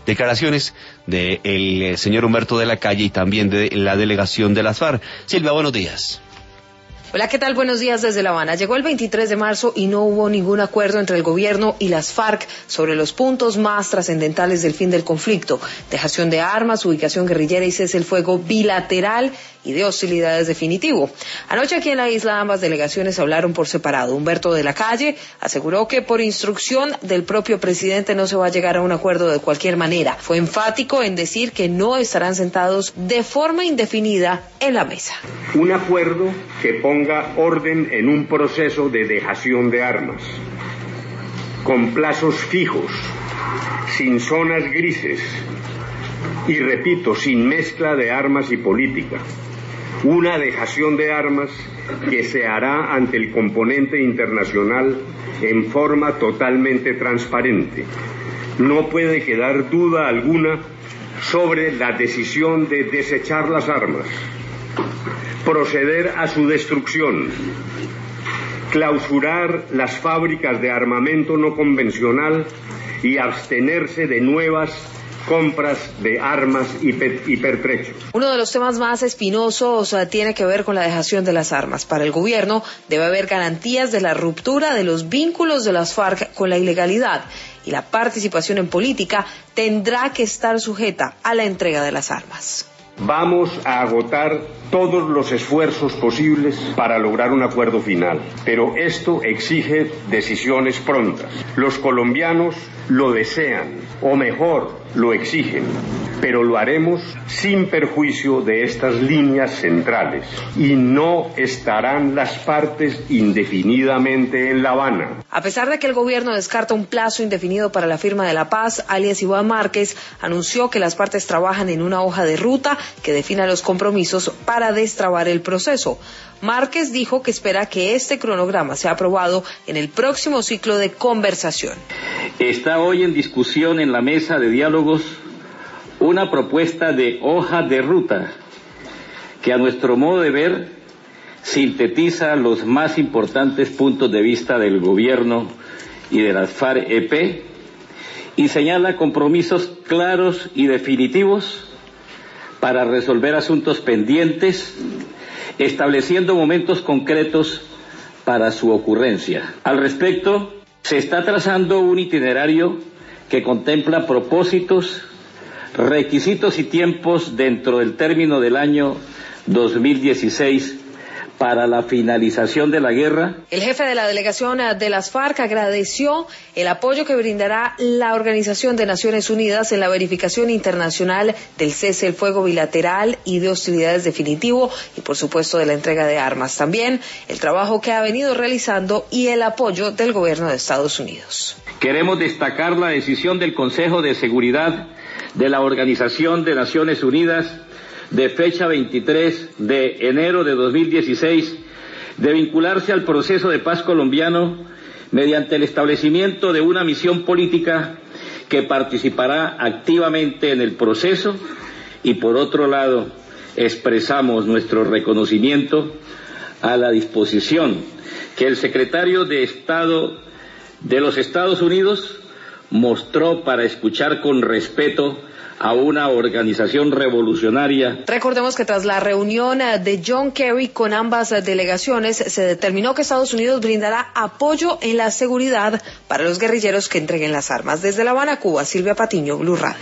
Declaraciones del señor Humberto de la Calle y también de la delegación de las FARC. Silvia, buenos días. Hola, ¿qué tal? Buenos días desde La Habana. Llegó el 23 de marzo y no hubo ningún acuerdo entre el gobierno y las FARC sobre los puntos más trascendentales del fin del conflicto: dejación de armas, ubicación guerrillera y cese el fuego bilateral y de hostilidades definitivo. Anoche aquí en la isla ambas delegaciones hablaron por separado. Humberto de la Calle aseguró que por instrucción del propio presidente no se va a llegar a un acuerdo de cualquier manera. Fue enfático en decir que no estarán sentados de forma indefinida en la mesa. Un acuerdo que ponga orden en un proceso de dejación de armas, con plazos fijos, sin zonas grises y, repito, sin mezcla de armas y política. Una dejación de armas que se hará ante el componente internacional en forma totalmente transparente. No puede quedar duda alguna sobre la decisión de desechar las armas, proceder a su destrucción, clausurar las fábricas de armamento no convencional y abstenerse de nuevas compras de armas y pertrechos. Uno de los temas más espinosos tiene que ver con la dejación de las armas. Para el gobierno debe haber garantías de la ruptura de los vínculos de las FARC con la ilegalidad, y la participación en política tendrá que estar sujeta a la entrega de las armas. Vamos a agotar todos los esfuerzos posibles para lograr un acuerdo final, pero esto exige decisiones prontas. Los colombianos lo desean, o mejor, lo exigen, pero lo haremos sin perjuicio de estas líneas centrales, y no estarán las partes indefinidamente en La Habana. A pesar de que el gobierno descarta un plazo indefinido para la firma de la paz, alias Iván Márquez anunció que las partes trabajan en una hoja de ruta que defina los compromisos para destrabar el proceso. Márquez dijo que espera que este cronograma sea aprobado en el próximo ciclo de conversación. Está hoy en discusión en la mesa de diálogos una propuesta de hoja de ruta que, a nuestro modo de ver, sintetiza los más importantes puntos de vista del gobierno y de las FARC-EP y señala compromisos claros y definitivos para resolver asuntos pendientes, estableciendo momentos concretos para su ocurrencia. Al respecto, se está trazando un itinerario que contempla propósitos, requisitos y tiempos dentro del término del año 2016 para la finalización de la guerra. El jefe de la delegación de las FARC agradeció el apoyo que brindará la Organización de Naciones Unidas en la verificación internacional del cese el fuego bilateral y de hostilidades definitivo y, por supuesto, de la entrega de armas. También el trabajo que ha venido realizando y el apoyo del gobierno de Estados Unidos. Queremos destacar la decisión del Consejo de Seguridad de la Organización de Naciones Unidas de fecha 23 de enero de 2016 de vincularse al proceso de paz colombiano mediante el establecimiento de una misión política que participará activamente en el proceso, y por otro lado expresamos nuestro reconocimiento a la disposición que el secretario de Estado de los Estados Unidos mostró para escuchar con respeto a una organización revolucionaria. Recordemos que tras la reunión de John Kerry con ambas delegaciones, se determinó que Estados Unidos brindará apoyo en la seguridad para los guerrilleros que entreguen las armas. Desde La Habana, Cuba, Silvia Patiño, Blue Radio.